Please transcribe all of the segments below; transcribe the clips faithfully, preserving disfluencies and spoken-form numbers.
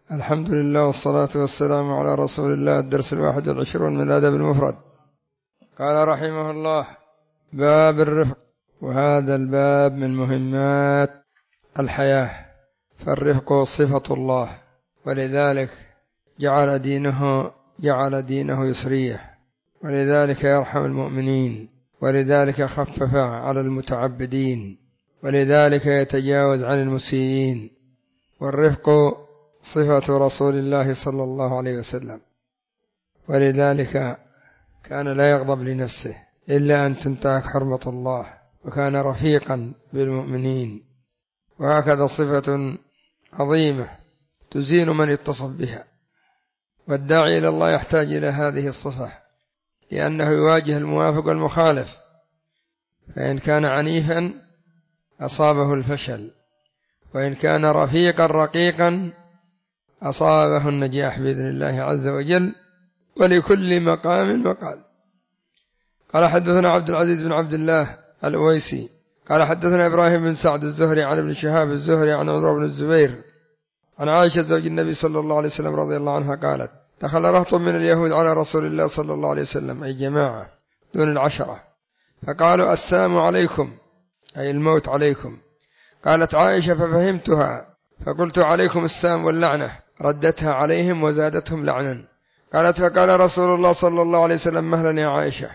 الحمد لله والصلاة والسلام على رسول الله. الدرس الواحد والعشرون من الأدب المفرد. قال رحمه الله: باب الرفق. وهذا الباب من مهمات الحياة، فالرفق صفة الله، ولذلك جعل دينه جعل دينه يسريه، ولذلك يرحم المؤمنين، ولذلك خفف على المتعبدين، ولذلك يتجاوز عن المسيئين. والرفق صفة رسول الله صلى الله عليه وسلم، ولذلك كان لا يغضب لنفسه إلا أن تنتهك حرمة الله، وكان رفيقا بالمؤمنين. وهكذا صفة عظيمة تزين من اتصف بها، والداعي إلى الله يحتاج إلى هذه الصفة، لأنه يواجه الموافق والمخالف، فإن كان عنيفا أصابه الفشل، وإن كان رفيقا رقيقا أصابه النجاح بإذن الله عز وجل. ولكل مقام مقال. قال حدثنا عبد العزيز بن عبد الله الأويسي قال حدثنا إبراهيم بن سعد الزهري عن ابن شهاب الزهري عن عمر بن الزبير عن عائشة زوج النبي صلى الله عليه وسلم رضي الله عنها قالت: دخل رهط من اليهود على رسول الله صلى الله عليه وسلم، أي جماعة دون العشرة، فقالوا: السلام عليكم، أي الموت عليكم. قالت عائشة: ففهمتها فقلت: عليكم السلام واللعنة. ردتها عليهم وزادتهم لعنا. قالت: فقال رسول الله صلى الله عليه وسلم: مهلا يا عائشة،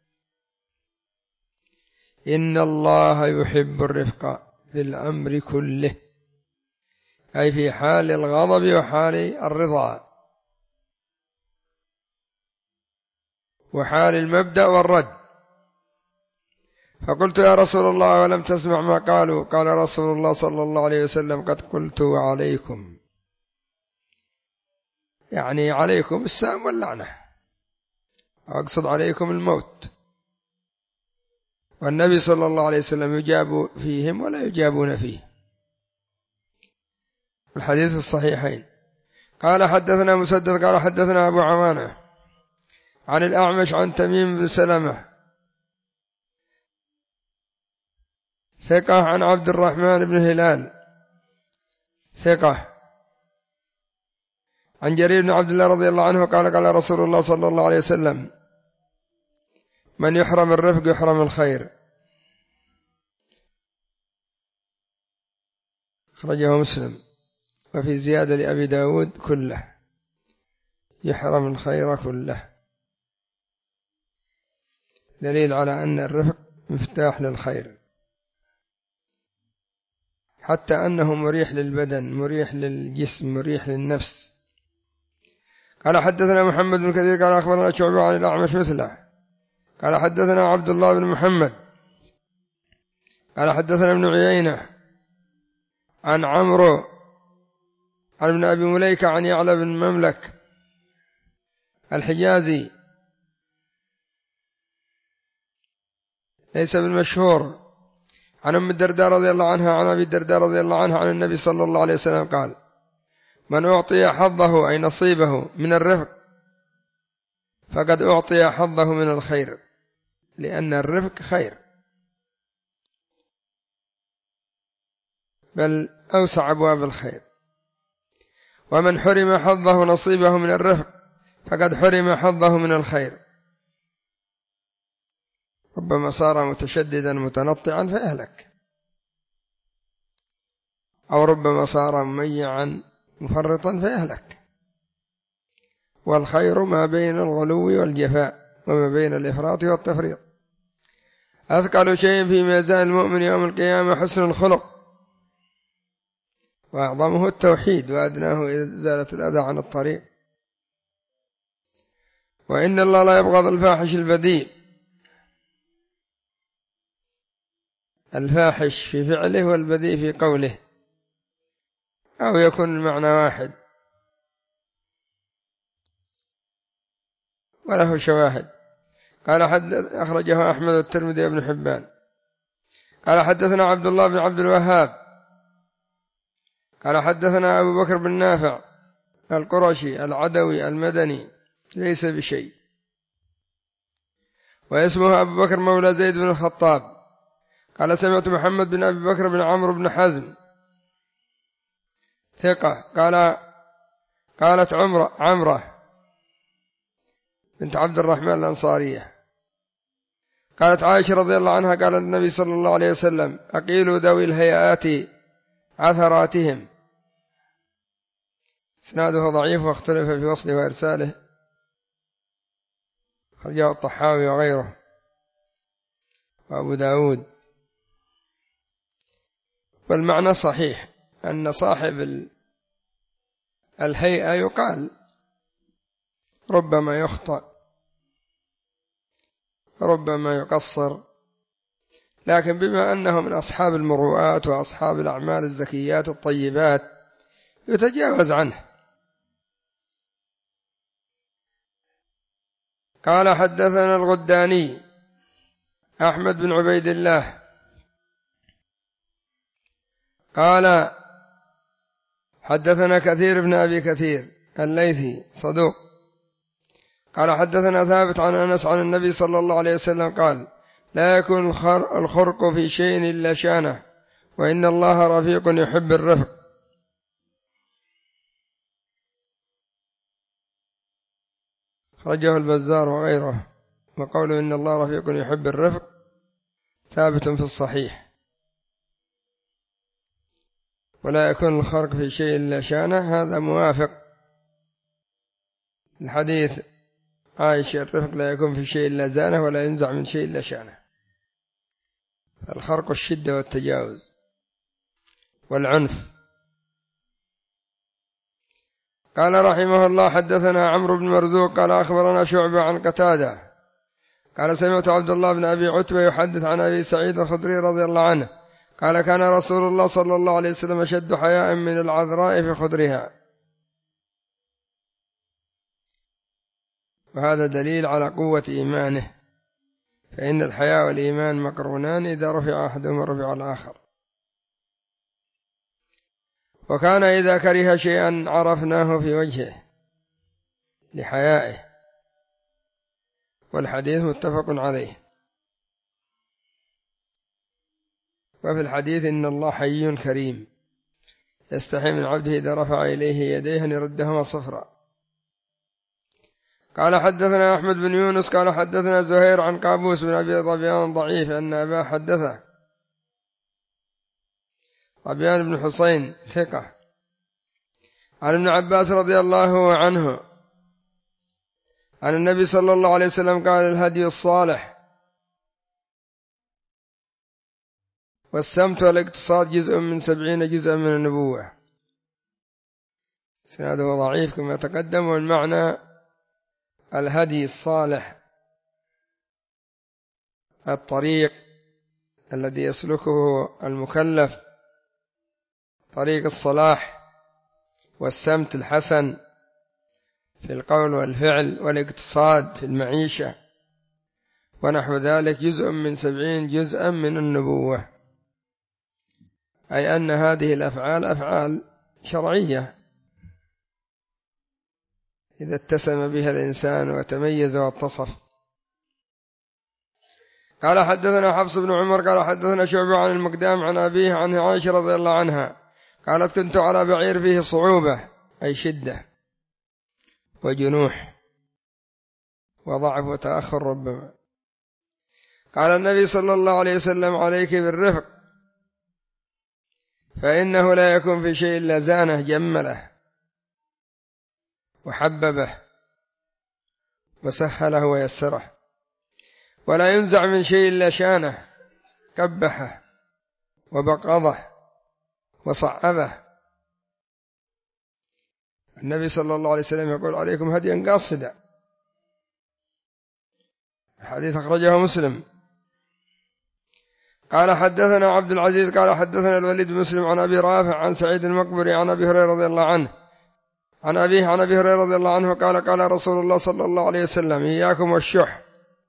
إن الله يحب الرفق في الأمر كله، أي في حال الغضب وحال الرضا وحال المبدأ والرد. فقلت: يا رسول الله، ولم تسمع ما قالوا؟ قال رسول الله صلى الله عليه وسلم: قد قلت وعليكم، يعني عليكم السام واللعنة، أقصد عليكم الموت. والنبي صلى الله عليه وسلم يجاب فيهم ولا يجابون فيه. الحديث في الصحيحين. قال حدثنا مسدد قال حدثنا أبو عوانة عن الأعمش عن تميم بن سلمة ثقة عن عبد الرحمن بن هلال ثقة عن جرير بن عبد الله رضي الله عنه قال: قال رسول الله صلى الله عليه وسلم: من يحرم الرفق يحرم الخير. أخرجه مسلم. وفي زيادة لأبي داود: كله، يحرم الخير كله، دليل على أن الرفق مفتاح للخير، حتى أنه مريح للبدن، مريح للجسم، مريح للنفس. قال حدثنا محمد بن كثير قال أخبرنا شعبة عن الأعمش مثله قال حدثنا عبد الله بن محمد قال حدثنا ابن عيينة عن عمرو عن ابن أبي مليكة عن يعلى بن مملك الحجازي ليس بالمشهور عن أم الدرداء رضي الله عنها عن أبي الدرداء رضي الله عنها عن النبي صلى الله عليه وسلم قال: من أعطي حظه أي نصيبه من الرفق فقد أعطي حظه من الخير، لأن الرفق خير، بل أوسع أبواب الخير. ومن حرم حظه نصيبه من الرفق فقد حرم حظه من الخير. ربما صار متشددا متنطعا فأهلك، أو ربما صار مميعا مفرطا فأهلك. والخير ما بين الغلو والجفاء، وما بين الإفراط والتفريط. أثقل شيء في ميزان المؤمن يوم القيامة حسن الخلق، وأعظمه التوحيد، وأدناه إزالة الأذى عن الطريق. وإن الله لا يبغض الفاحش البذيء، الفاحش في فعله والبذيء في قوله، أو يكون المعنى واحد وله شواهد. قال حد أخرجه أحمد والترمذي وابن حبان. قال حدثنا عبد الله بن عبد الوهاب قال حدثنا أبو بكر بن نافع القرشي العدوي المدني ليس بشيء، واسمه أبو بكر مولى زيد بن الخطاب. قال سمعت محمد بن أبي بكر بن عمرو بن حزم ثقة قال قالت عمرة عمرة بنت عبد الرحمن الأنصارية قالت عائشة رضي الله عنها قال النبي صلى الله عليه وسلم أقيلوا ذوي الهيئات عثراتهم. إسناده ضعيف واختلف في وصله وإرساله، خرجه الطحاوي وغيره وأبو داود. والمعنى صحيح أن صاحب الهيئة يقال ربما يخطأ ربما يقصر، لكن بما أنه من أصحاب المروءات وأصحاب الأعمال الزكيات الطيبات يتجاوز عنه. قال حدثنا الغداني أحمد بن عبيد الله قال حدثنا كثير بن أبي كثير الليثي صدوق قال حدثنا ثابت عن أنس عن النبي صلى الله عليه وسلم قال لا يكون الخرق في شيء إلا شانه وإن الله رفيق يحب الرفق. خرجه البزار وغيره، وقوله إن الله رفيق يحب الرفق ثابت في الصحيح. ولا يكون الخرق في شيء إلا شانه هذا موافق الحديث عائشة الرفق لا يكون في شيء إلا زانه ولا ينزع من شيء إلا شانه. الخرق الشدة والتجاوز والعنف. قال رحمه الله حدثنا عمرو بن مرزوق قال أخبرنا شعبة عن قتادة قال سمعت عبد الله بن أبي عتبة يحدث عن أبي سعيد الخدري رضي الله عنه قال كان رسول الله صلى الله عليه وسلم أشد حياء من العذراء في خدرها. وهذا دليل على قوة إيمانه، فإن الحياء والإيمان مقرونان إذا رفع أحدهما رفع الآخر. وكان إذا كره شيئا عرفناه في وجهه لحيائه. والحديث متفق عليه. وفي الحديث إن الله حي كريم يستحي من عبده إذا رفع إليه يديه أن يردهما صفرا. قال حدثنا أحمد بن يونس قال حدثنا زهير عن قابوس بن أبي ظبيان ضعيف أن أبا حدثه ظبيان بن حسين ثقة عن ابن عباس رضي الله عنه عن النبي صلى الله عليه وسلم قال الهدي الصالح والسمت والاقتصاد جزء من سبعين جزءا من النبوة. سنده ضعيف كما تقدم. والمعنى الهدي الصالح الطريق الذي يسلكه المكلف طريق الصلاح والسمت الحسن في القول والفعل والاقتصاد في المعيشة ونحو ذلك جزء من سبعين جزءا من النبوة. أي أن هذه الأفعال أفعال شرعية إذا اتسم بها الإنسان وتميز واتصف. قال حدثنا حفص بن عمر قال حدثنا شعبة عن المقدام عن أبيه عن عائشة رضي الله عنها قالت كنت على بعير فيه صعوبة أي شدة وجنوح وضعف وتأخر ربما. قال النبي صلى الله عليه وسلم عليك بالرفق فإنه لا يكون في شيء إلا زانه جمله وحببه وسهله ويسره، ولا ينزع من شيء إلا شانه كبحه وبقضه وصعبه. النبي صلى الله عليه وسلم يقول عليكم هديا قاصدا. الحديث أخرجه مسلم. قال حدثنا عبد العزيز قال حدثنا الوليد بن مسلم عن أبي رافع عن سعيد المقبري عن أبي هريرة رضي الله عنه عن أبيه عن أبي هريرة رضي الله عنه قال قال رسول الله صلى الله عليه وسلم إياكم والشح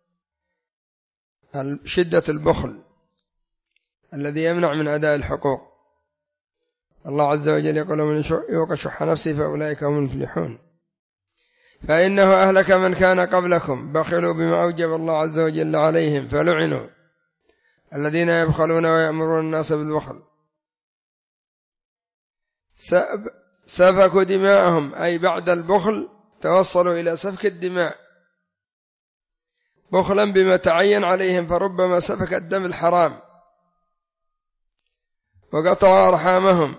شدة البخل الذي يمنع من أداء الحقوق. الله عز وجل يقول من يوق شح نفسه فأولئك هم المفلحون. فإنه أهلك من كان قبلكم بخلوا بما أوجب الله عز وجل عليهم فلعنوا الذين يبخلون ويأمرون الناس بالبخل. سفكوا دماءهم، أي بعد البخل توصلوا إلى سفك الدماء بخلا بما تعين عليهم، فربما سفك الدم الحرام، وقطعوا أرحامهم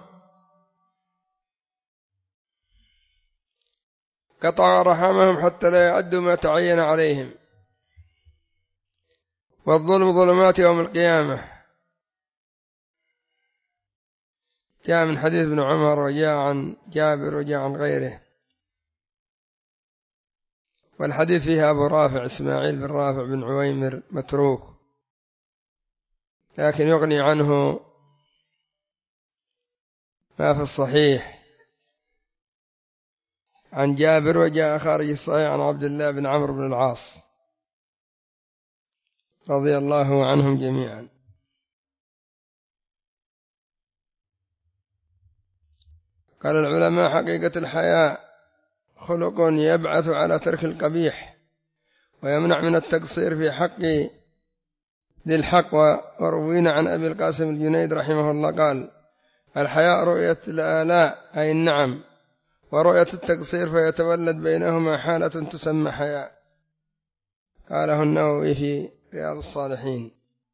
قطعوا أرحامهم حتى لا يعدوا ما تعين عليهم. والظلم ظلمات يوم القيامة، جاء من حديث ابن عمر وجاء عن جابر وجاء عن غيره، والحديث فيها أبو رافع إسماعيل بن رافع بن عويمر متروك، لكن يغني عنه ما في الصحيح عن جابر، وجاء خارج الصحيح عن عبد الله بن عمرو بن العاص رضي الله عنهم جميعا. قال العلماء: حقيقة الحياء خلق يبعث على ترك القبيح ويمنع من التقصير في حق ذي الحق. وروينا عن أبي القاسم الجنيد رحمه الله قال: الحياء رؤية الآلاء أي النعم، ورؤية التقصير فيتولد بينهما حالة تسمى حياء. قاله النووي في رياض الصالحين.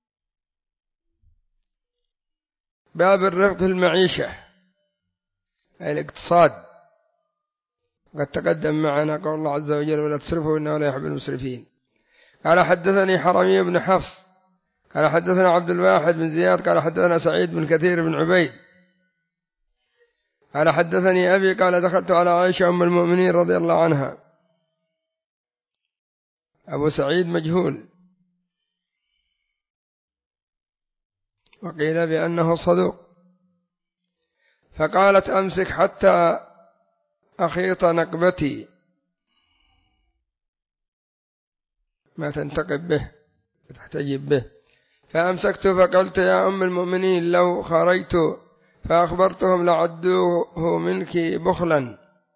باب الرفق في المعيشة أي الاقتصاد، قد تقدم معنا قول الله عز وجل: ولا تسرفوا إنه لا يحب المسرفين. قال: حدثني حرمي بن حفص قال حدثنا عبد الواحد بن زياد قال حدثنا سعيد بن كثير بن عبيد قال حدثني أبي قال: دخلت على عائشة أم المؤمنين رضي الله عنها. أبو سعيد مجهول، وقيل بأنه صدوق. فقالت: أمسك حتى أخيط نقبتي، ما تنتقب به تحتجب به. فأمسكت فقلت: يا أم المؤمنين لو خرجت فأخبرتهم لعدوه منك بخلا،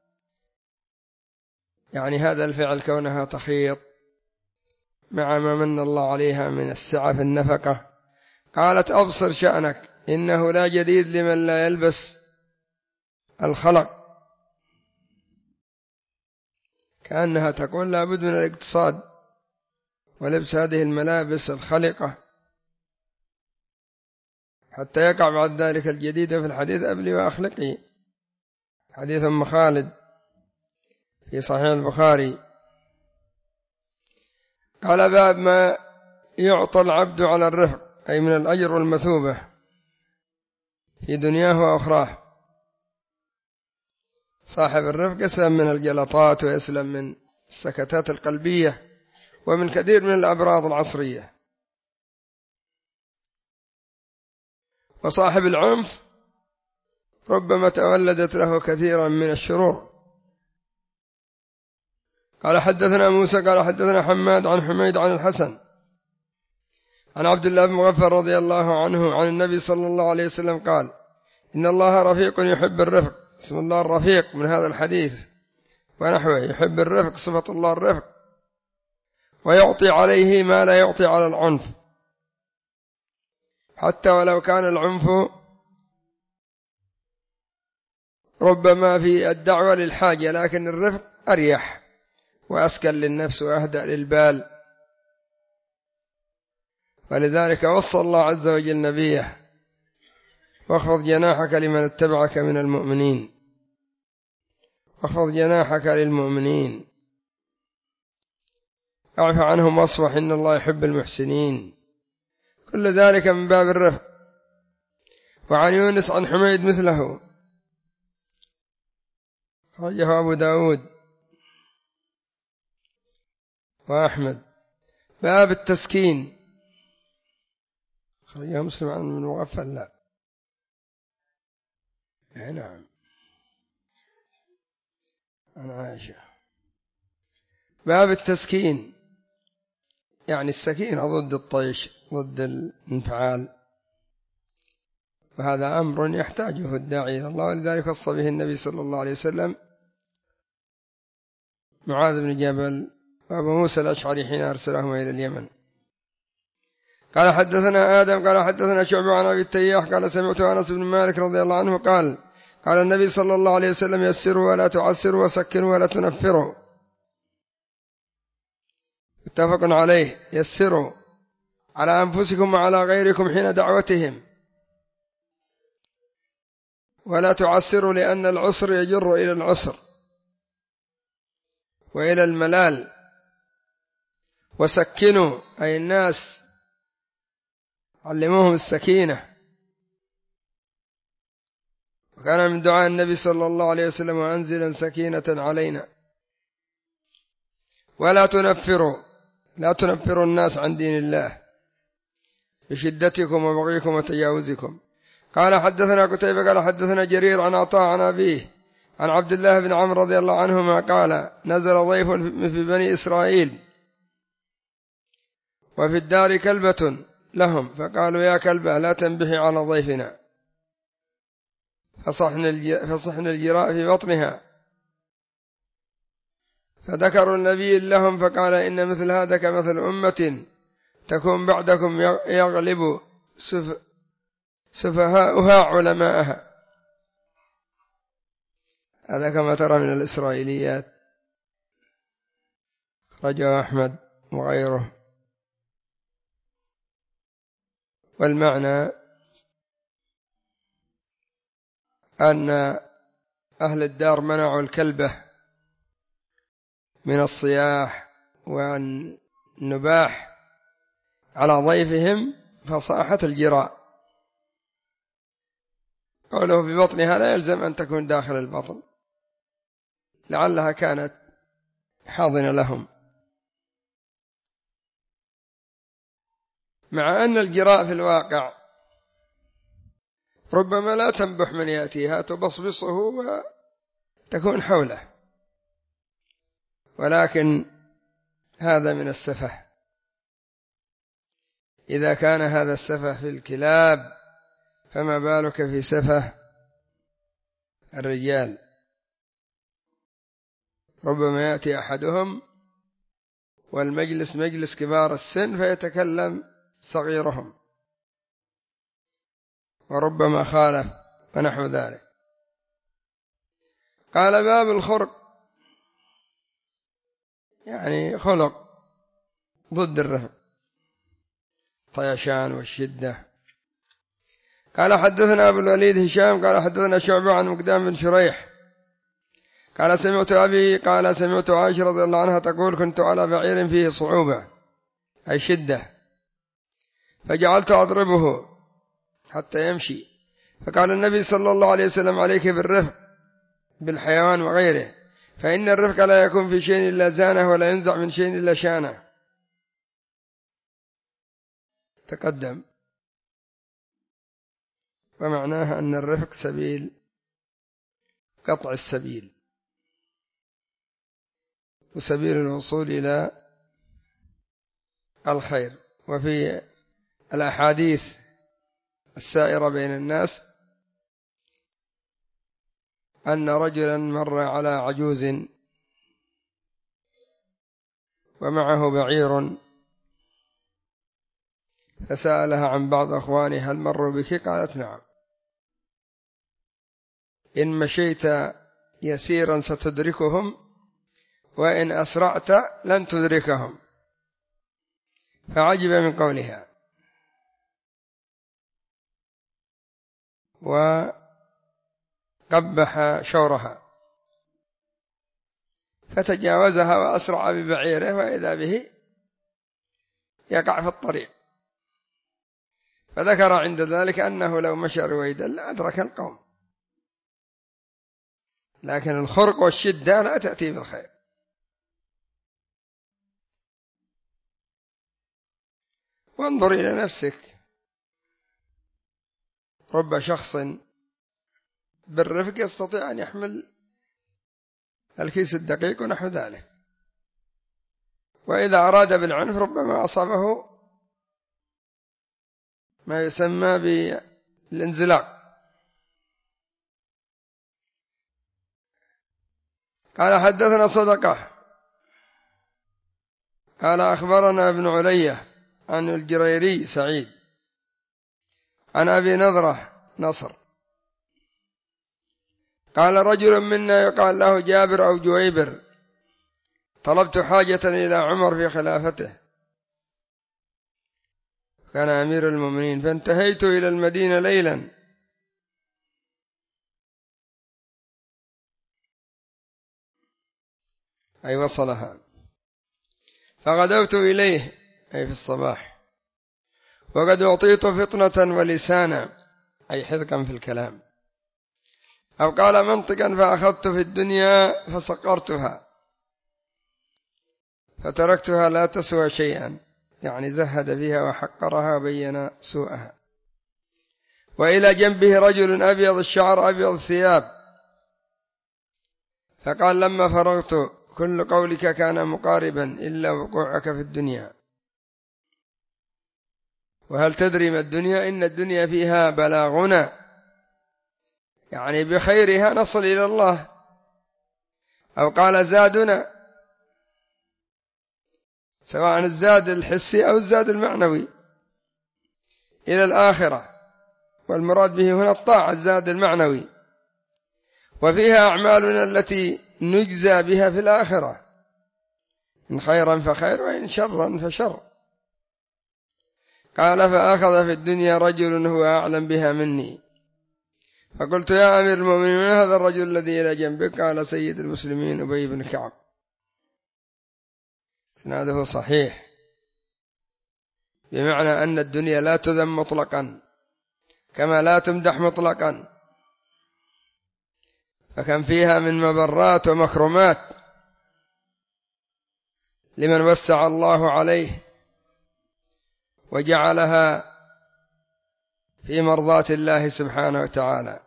يعني هذا الفعل كونها تخيط مع ما من الله عليها من السعة في النفقة. قالت: أبصر شأنك، إنه لا جديد لمن لا يلبس الخلق. كأنها تقول لابد من الاقتصاد ولبس هذه الملابس الخلقة حتى يقع بعد ذلك الجديد. في الحديث: أبلي وأخلقي، حديث أم خالد في صحيح البخاري. قال: باب ما يعطى العبد على الرفق، أي من الأجر والمثوبة في دنياه وأخراه. صاحب الرفق يسلم من الجلطات ويسلم من السكتات القلبية ومن كثير من الأمراض العصرية. وصاحب العنف ربما تولدت له كثيرا من الشرور. قال: حدثنا موسى قال حدثنا حماد عن حميد عن الحسن عن عبد الله بن مغفر رضي الله عنه عن النبي صلى الله عليه وسلم قال: إن الله رفيق يحب الرفق. اسم الله الرفيق من هذا الحديث ونحوه، يحب الرفق، صفة الله الرفق، ويعطي عليه ما لا يعطي على العنف، حتى ولو كان العنف ربما في الدعوة للحاجة، لكن الرفق أريح وأسكن للنفس وأهدأ للبال. ولذلك وصى الله عز وجل نبيه: واخفض جناحك لمن اتبعك من المؤمنين، واخفض جناحك للمؤمنين، اعف عنهم واصفح إن الله يحب المحسنين. كل ذلك من باب الرفق. وعن يونس عن حميد مثله، خرجه أبو داود وأحمد. باب التسكين، خرجه مسلم عن من مغفل. لا نعم، عن عائشة. باب التسكين، يعني السكينة ضد الطيش، ضد الانفعال، وهذا أمر يحتاجه الداعي إلى الله. ولذلك وصى به النبي صلى الله عليه وسلم معاذ بن جبل وأبو موسى الأشعري حين أرسلهما إلى اليمن. قال: حدثنا آدم قال حدثنا شعبة عن أبي التياح قال: سمعت أنس بن مالك رضي الله عنه قال: قال النبي صلى الله عليه وسلم يسروا ولا تعسروا وسكنوا ولا تنفروا، متفق عليه. يسروا على أنفسكم وعلى غيركم حين دعوتهم، ولا تعسروا لأن العسر يجر إلى العسر وإلى الملال. وسكنوا أي الناس علموهم السكينة، وكان من دعاء النبي صلى الله عليه وسلم وأنزلا سكينة علينا. ولا تنفروا، لا تنفروا الناس عن دين الله بشدتكم وبغيكم وتجاوزكم. قال حدثنا قتيبة قال حدثنا جرير عن عطاء عن أبيه عن عبد الله بن عمرو رضي الله عنهما قال نزل ضيف في بني إسرائيل وفي الدار كلبة لهم، فقالوا يا كلبة لا تنبحي على ضيفنا، فصحن الجراء في بطنها. فذكروا النبي لهم فقال إن مثل هذا كمثل أمة تكون بعدكم يغلب سفهاؤها علماءها. هذا كما ترى من الإسرائيليات، رجع أحمد وغيره. والمعنى أن أهل الدار منعوا الكلبة من الصياح والنباح على ضيفهم فصاحت الجراء. قوله في بطنها لا يلزم أن تكون داخل البطن، لعلها كانت حاضنة لهم، مع أن الجراء في الواقع ربما لا تنبح من يأتيها، تبصبصه وتكون حوله، ولكن هذا من السفه. إذا كان هذا السفه في الكلاب فما بالك في سفه الرجال. ربما يأتي أحدهم والمجلس مجلس كبار السن فيتكلم صغيرهم، وربما خالف ونحو ذلك. قال باب الخرق، يعني خلق ضد الرفق، طيشان والشدة. قال حدثنا أبو الوليد هشام قال حدثنا شعبة عن مقدام بن شريح قال سمعت أبي قال سمعت عائشة رضي الله عنها تقول كنت على بعير فيه صعوبة أي شدة، فجعلت أضربه حتى يمشي، فقال النبي صلى الله عليه وسلم عليك بالرفق بالحيوان وغيره، فإن الرفق لا يكون في شيء إلا زانه ولا ينزع من شيء إلا شانه. تقدم. ومعناها أن الرفق سبيل قطع السبيل وسبيل الوصول إلى الخير. وفي الأحاديث السائرة بين الناس أن رجلا مر على عجوز ومعه بعير فسألها عن بعض أخوانها هل مروا بك؟ قالت نعم، إن مشيت يسيرا ستدركهم وإن أسرعت لن تدركهم، فعجب من قولها وقبح شورها فتجاوزها وأسرع ببعيره وإذا به يقع في الطريق. فذكر عند ذلك أنه لو مشى رويدا لأدرك القوم، لكن الخرق والشدة لا تأتي بالخير. وانظر إلى نفسك، رب شخص بالرفق يستطيع أن يحمل الكيس الدقيق ونحو ذلك، وإذا أراد بالعنف ربما أصابه ما يسمى بالانزلاق. قال حدثنا صدقة قال أخبرنا ابن علية عن الجريري سعيد عن أبي نضرة نصر قال رجل منا يقال له جابر أو جويبر: طلبت حاجة إلى عمر في خلافته، كان أمير المؤمنين، فانتهيت إلى المدينة ليلا، أي وصلها، فغدوت إليه أي في الصباح، وقد أعطيت فطنة ولسانا أي حذقا في الكلام، أو قال منطقا، فأخذت في الدنيا فسقرتها فتركتها لا تسوى شيئا، يعني زهد فيها وحقرها وبين سوءها. وإلى جنبه رجل أبيض الشعر أبيض الثياب، فقال: لما فرغت كل قولك كان مقاربا إلا وقوعك في الدنيا، وهل تدري ما الدنيا؟ إن الدنيا فيها بلاغنا، يعني بخيرها نصل إلى الله. أو قال: زادنا، سواء الزاد الحسي أو الزاد المعنوي إلى الآخرة، والمراد به هنا الطاعة، الزاد المعنوي، وفيها أعمالنا التي نجزى بها في الآخرة، إن خيرا فخير وإن شرا فشر. قال: فأخذ في الدنيا رجل هو أعلم بها مني، فقلت: يا أمير المؤمنين، من هذا الرجل الذي إلى جنبك؟ قال: سيد المسلمين أبي بن كعب. إسناده صحيح، بمعنى أن الدنيا لا تذم مطلقا كما لا تمدح مطلقا، فكان فيها من مبرات ومكرمات لمن وسع الله عليه وجعلها في مرضاة الله سبحانه وتعالى.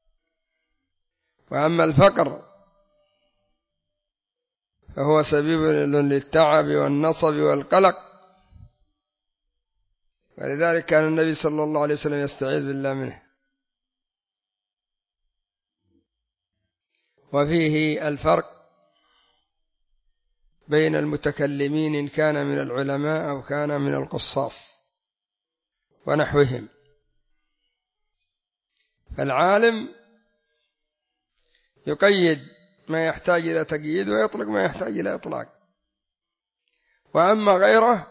وأما الفقر فهو سبيل للتعب والنصب والقلق، ولذلك كان النبي صلى الله عليه وسلم يستعيذ بالله منه. وفيه الفرق بين المتكلمين إن كان من العلماء أو كان من القصاص ونحوهم. فالعالم يقيد ما يحتاج إلى تقييد ويطلق ما يحتاج إلى إطلاق، وأما غيره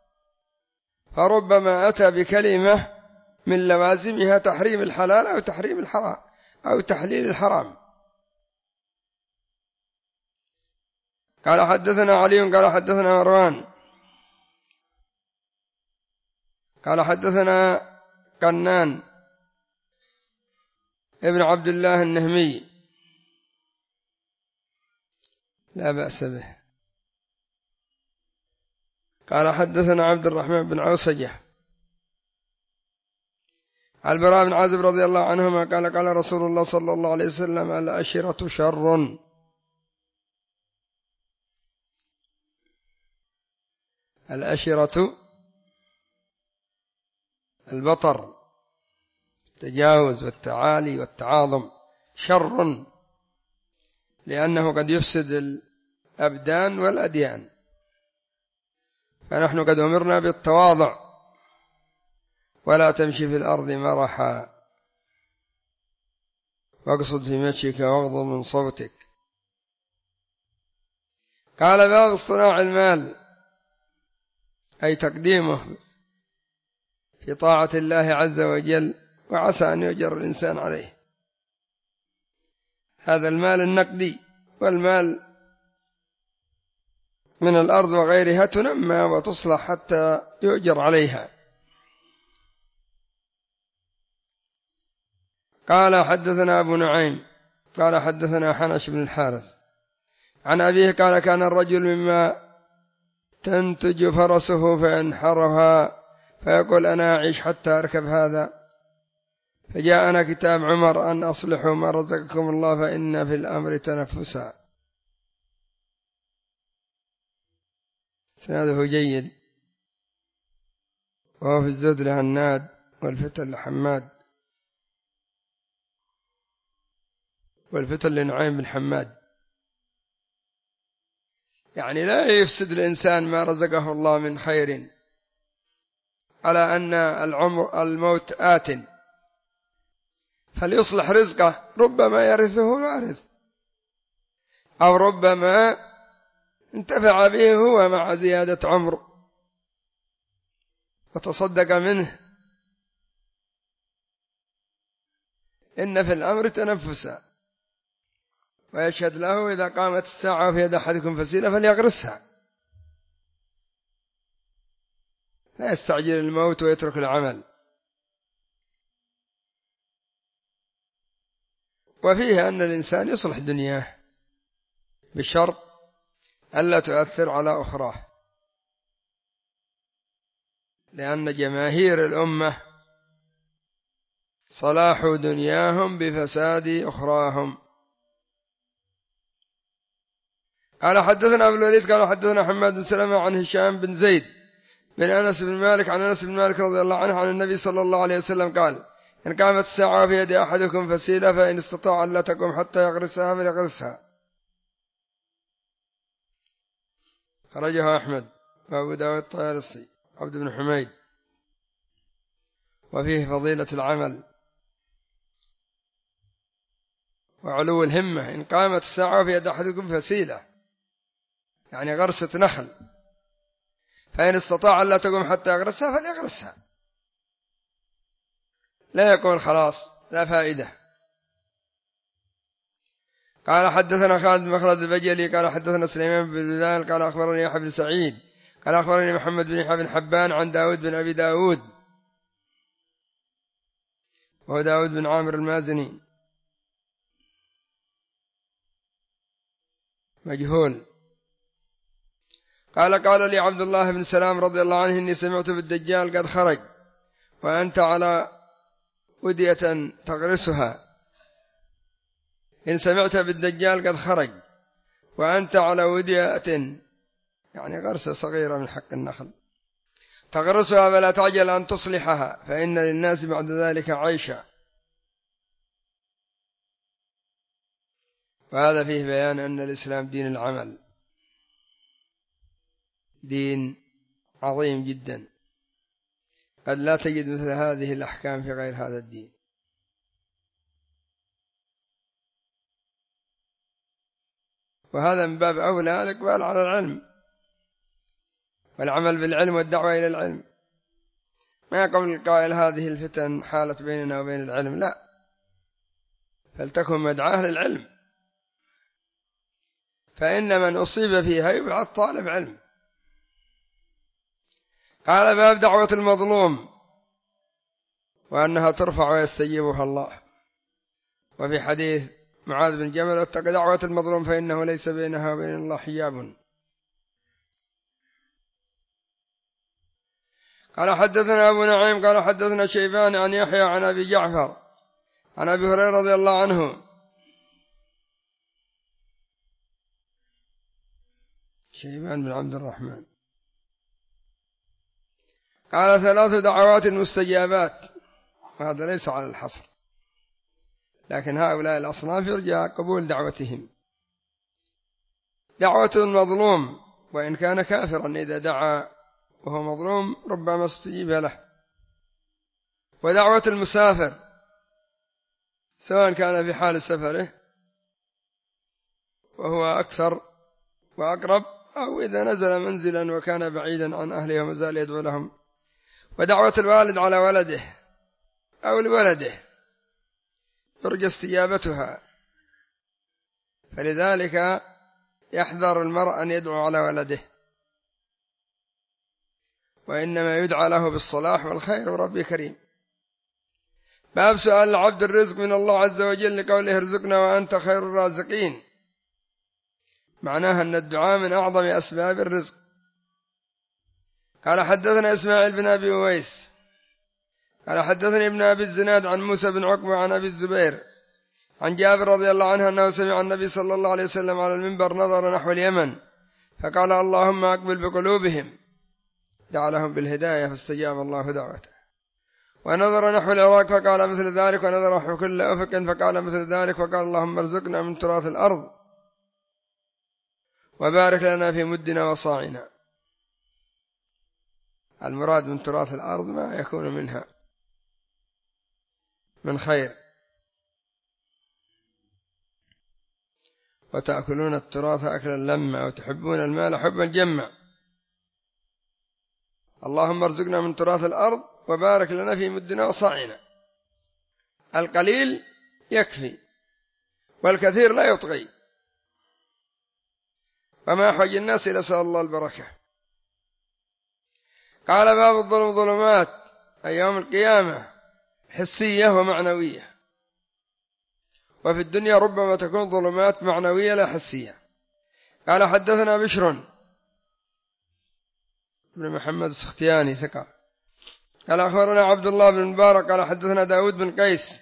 فربما أتى بكلمة من لوازمها تحريم الحلال أو تحريم الحرام أو تحليل الحرام. قال: حدثنا علي قال: حدثنا مروان قال: حدثنا قنان ابن عبد الله النهمي، لا بأس به. قال: حدثنا عبد الرحمن بن عوسجة عن البراء بن عازب رضي الله عنهما قال: قال رسول الله صلى الله عليه وسلم: الأشرة شر. الأشرة البطر، التجاوز والتعالي والتعاظم، شر لأنه قد يفسد الأبدان والأديان، فنحن قد أمرنا بالتواضع، ولا تمشي في الأرض مرحا، واقصد في مشيك واغضض من صوتك. قال: باب اصطناع المال، أي تقديمه في طاعة الله عز وجل، وعسى أن يؤجر الإنسان عليه. هذا المال النقدي، والمال من الأرض وغيرها تنمى وتصلح حتى يؤجر عليها. قال: حدثنا أبو نعيم قال: حدثنا حنش بن الحارث عن أبيه قال: كان الرجل مما تنتج فرسه فينحرها فيقول: أنا أعيش حتى أركب هذا، فجاءنا كتاب عمر أن أصلحوا ما رزقكم الله فإن في الأمر تنفسا. سناده جيد، وهو في الزهد لهناد والفتن لحماد والفتن لنعيم بن حماد. يعني لا يفسد الإنسان ما رزقه الله من خير، على أن العمر الموت آت، فليصلح رزقه، ربما يرثه ويرث، أو ربما انتفع به هو مع زيادة عمر وتصدق منه. إن في الأمر تنفسا. ويشهد له إذا قامت الساعة في يد أحدكم فسيلة فليغرسها، لا يستعجل الموت ويترك العمل. وفيه أن الإنسان يصلح دنياه بشرط ألا تؤثر على أخراه، لأن جماهير الأمة صلاح دنياهم بفساد أخراهم. قال حدثنا أبو الوليد قال حدثنا حماد بن سلمة عن هشام بن زيد بن أنس بن مالك عن أنس بن مالك رضي الله عنه عن النبي صلى الله عليه وسلم قال: إن قامت الساعة في يد أحدكم فسيلة فإن استطاع أن لا تقوم حتى يغرسها فليغرسها. خرجه أحمد وأبو داود الطيالسي عبد بن حميد. وفيه فضيلة العمل وعلو الهمة. إن قامت الساعة في يد أحدكم فسيلة يعني غرسة نخل، فإن استطاع أن لا تقوم حتى يغرسها فليغرسها، لا يقول خلاص لا فائدة. قال حدثنا خالد بن مخلد البجلي قال حدثنا سليمان بن بلال قال أخبرني يحيى بن سعيد قال أخبرني محمد بن يحيى بن حبان عن داود بن أبي داود وهو داود بن عامر المازني مجهول. قال قال لي عبد الله بن سلام رضي الله عنه: إني سمعت بالدجال قد خرج وأنت على ودية تغرسها. إن سمعت بالدجال قد خرج وأنت على ودية يعني غرسة صغيرة من حق النخل تغرسها فلا تعجل أن تصلحها فإن للناس بعد ذلك عيشا. وهذا فيه بيان أن الإسلام دين العمل، دين عظيم جدا، قد لا تجد مثل هذه الأحكام في غير هذا الدين. وهذا من باب أولى الإقبال على العلم والعمل بالعلم والدعوة إلى العلم. ما يقول القائل هذه الفتن حالت بيننا وبين العلم، لا، فلتكن مدعاة للعلم، فإن من أصيب فيها يبعث طالب علم. قال: باب دعوة المظلوم وأنها ترفع ويستجيبها الله. وفي حديث معاذ بن جبل: اتق دعوة المظلوم فإنه ليس بينها وبين الله حجاب. قال حدثنا أبو نعيم قال حدثنا شيبان عن يحيى عن أبي جعفر عن أبي هريرة رضي الله عنه شيبان بن عبد الرحمن قال: ثلاث دعوات مستجابات. وهذا ليس على الحصر، لكن هؤلاء الأصناف يرجى قبول دعوتهم. دعوة المظلوم وإن كان كافرا إذا دعا وهو مظلوم ربما استجيب له. ودعوة المسافر سواء كان في حال سفره وهو أكثر وأقرب، أو إذا نزل منزلا وكان بعيدا عن أهله وما زال يدعو لهم. ودعوة الوالد على ولده أو لولده يرجى استجابتها، فلذلك يحذر المرء أن يدعو على ولده، وإنما يدعى له بالصلاح والخير وربي كريم. باب سؤال العبد الرزق من الله عز وجل لقوله: ارزقنا وأنت خير الرازقين. معناها أن الدعاء من أعظم أسباب الرزق. قال حدثنا إسماعيل بن أبي أويس قال حدثني ابن أبي الزناد عن موسى بن عقبة عن أبي الزبير عن جابر رضي الله عنه أنه سمع النبي صلى الله عليه وسلم على المنبر نظر نحو اليمن فقال: اللهم أقبل بقلوبهم، دعا لهم بالهداية فاستجاب الله دعوته. ونظر نحو العراق فقال مثل ذلك، ونظر نحو كل أفق فقال مثل ذلك، وقال: اللهم ارزقنا من تراث الأرض وبارك لنا في مدنا وصاعنا. المراد من تراث الأرض ما يكون منها من خير، وتأكلون التراث أكلا لما وتحبون المال حبا جما. اللهم ارزقنا من تراث الأرض وبارك لنا في مدنا وصاعنا. القليل يكفي والكثير لا يطغي، وما أحوج الناس إلى سأل الله البركة. قال باب الظلم ظلمات أي يوم القيامة حسية ومعنوية، وفي الدنيا ربما تكون ظلمات معنوية لا حسية. قال حدثنا بشر بن محمد السختياني ثقة قال أخبرنا عبد الله بن مبارك قال حدثنا داود بن قيس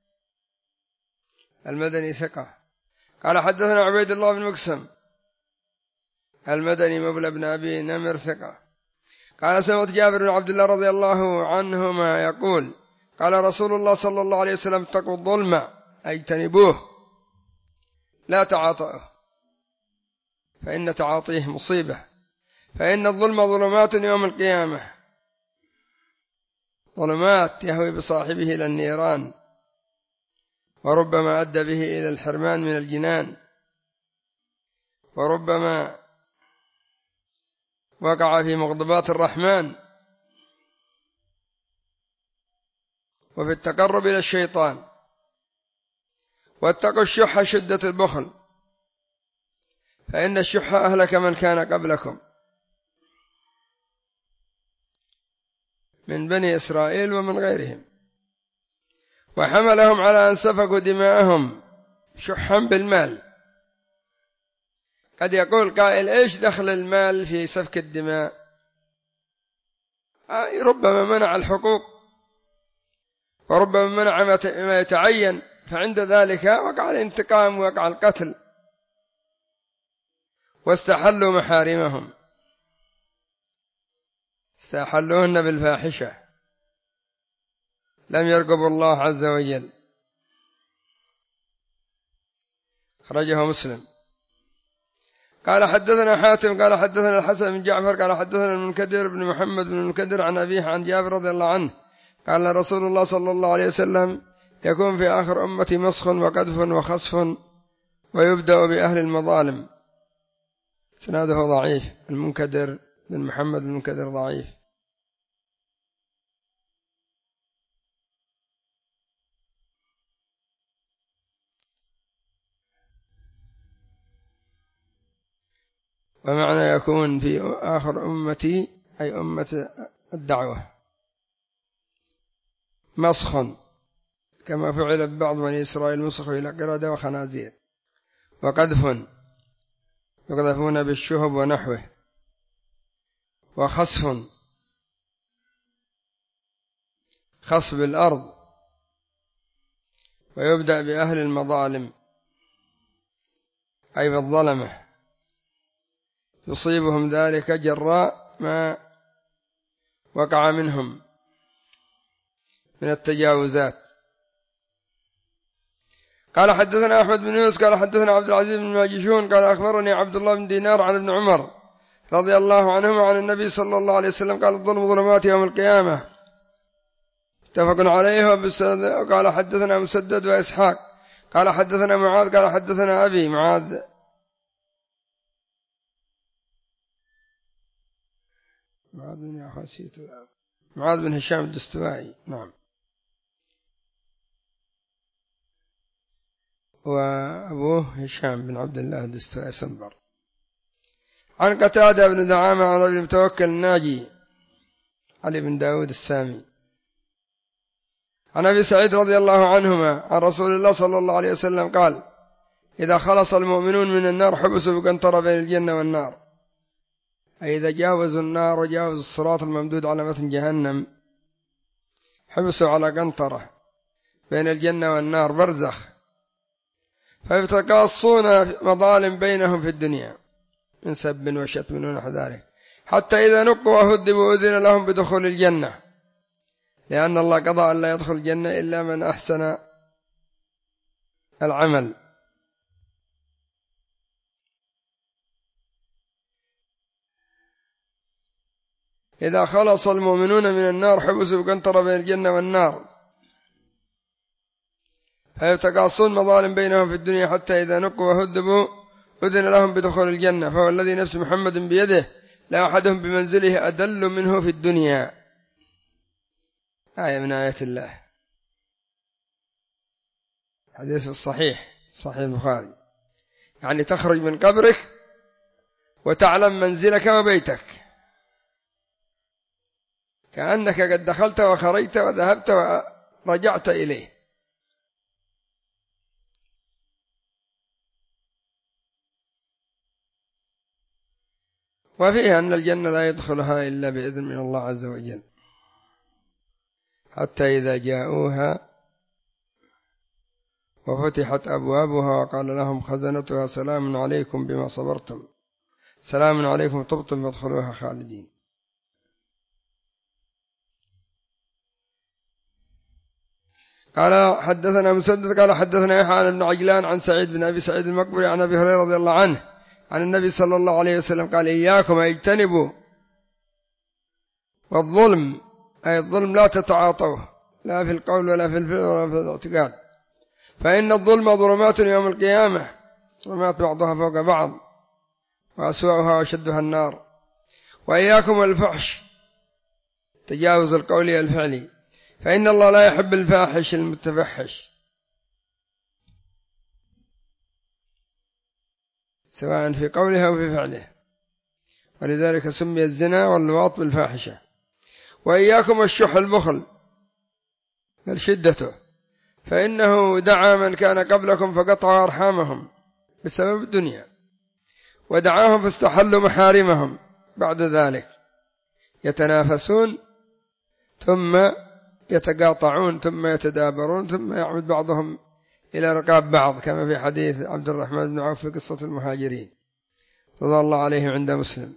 المدني ثقة قال حدثنا عبيد الله بن مقسم المدني مولى بن أبي نمر ثقة قال سمعت جابر بن عبد الله رضي الله عنهما يقول قال رسول الله صلى الله عليه وسلم اتقوا الظلم أي اجتنبوه لا تعاطئه فإن تعاطيه مصيبة، فإن الظلم ظلمات يوم القيامة، ظلمات يهوي بصاحبه إلى النيران، وربما أدى به إلى الحرمان من الجنان، وربما وقع في مغضبات الرحمن، وفي التقرب إلى الشيطان. واتقوا الشح شدة البخل، فإن الشح أهلك من كان قبلكم من بني إسرائيل ومن غيرهم، وحملهم على أن سفكوا دماءهم شحا بالمال. قد يقول قائل إيش دخل المال في سفك الدماء؟ ربما منع الحقوق، وربما منع ما يتعين، فعند ذلك وقع الانتقام ووقع القتل، واستحلوا محارمهم، استحلوهن بالفاحشة، لم يرقبوا الله عز وجل. خرجه مسلم. قال حدثنا حاتم قال حدثنا الحسن بن جعفر قال حدثنا المنكدر بن محمد بن المنكدر عن أبيه عن جابر رضي الله عنه قال رسول الله صلى الله عليه وسلم يكون في آخر أمتي مسخ وقذف وخصف ويبدأ بأهل المظالم. سناده ضعيف، المنكدر بن محمد بن المنكدر ضعيف. ومعنى يكون في آخر أمتي أي أمة الدعوة مسخ، كما فعل ببعض بني إسرائيل مسخوا إلى قردة وخنازير. وقذف يقذفون بالشهب ونحوه. وخسف خصب الأرض. ويبدأ بأهل المظالم أي بالظلمة، يصيبهم ذلك جراء ما وقع منهم من التجاوزات. قال حدثنا أحمد بن يونس قال حدثنا عبد العزيز بن ماجشون قال أخبرني عبد الله بن دينار عن ابن عمر رضي الله عنهما عن النبي صلى الله عليه وسلم قال الظلم ظلمات يوم القيامة متفق عليه. قال حدثنا مسدد وإسحاق قال حدثنا معاذ قال حدثنا أبي معاذ معاذ بن يحاسيت معاذ بن هشام الدستوائي نعم، وأبوه هشام بن عبد الله الدستوائي سنبر. عن قتادة بن دعامة عن رجل متوكل الناجي علي بن داود السامي عن أبي سعيد رضي الله عنهما عن رسول الله صلى الله عليه وسلم قال إذا خلص المؤمنون من النار حبسوا بقنطرة بين الجنة والنار، أي إذا جاوزوا النار وجاوزوا الصراط الممدود على متن جهنم حبسوا على قنطرة بين الجنة والنار برزخ، فيتقاصون مظالم بينهم في الدنيا من سب وشتم ونحو ذلك، حتى إذا نقوا وهدبوا أذن لهم بدخول الجنة، لأن الله قضى أن لا يدخل الجنة إلا من أحسن العمل. إذا خلص المؤمنون من النار حبسوا بقنطرة بين الجنة والنار، فيتقاصون مظالم بينهم في الدنيا حتى إذا نقوا وهدبوا أذن لهم بدخول الجنة. فهو الذي نفس محمد بيده لا أحدهم بمنزله أدل منه في الدنيا. آية من آيات الله، حديث الصحيح صحيح البخاري، يعني تخرج من قبرك وتعلم منزلك وبيتك كأنك قد دخلت وخرجت وذهبت ورجعت إليه. وفيها أن الجنة لا يدخلها إلا بإذن من الله عز وجل، حتى إذا جاءوها وفتحت أبوابها وقال لهم خزنتها سلام عليكم بما صبرتم سلام عليكم طبتم فادخلوها خالدين. قال حدثنا مسدد قال حدثنا يحيى عن ابن عجلان عن سعيد بن أبي سعيد المقبري عن أبي هريرة رضي الله عنه عن النبي صلى الله عليه وسلم قال إياكم اجتنبوا والظلم، أي الظلم لا تتعاطوه لا في القول ولا في الفعل ولا في الاعتقاد، فإن الظلم ظلمات يوم القيامة، ظلمات بعضها فوق بعض وأسوأها وشدها النار. وإياكم الفحش تجاوز القولي الفعلي، فإن الله لا يحب الفاحش المتفحش سواء في قوله أو في فعله، ولذلك سمي الزنا واللواط بالفاحشة. وإياكم الشح البخل بل شدته، فإنه دعا من كان قبلكم فقطعوا أرحامهم بسبب الدنيا، ودعاهم فاستحلوا محارمهم، بعد ذلك يتنافسون ثم يتقاطعون ثم يتدابرون ثم يعود بعضهم إلى رقاب بعض، كما في حديث عبد الرحمن بن عوف في قصة المهاجرين رضي الله عليهم عند مسلم.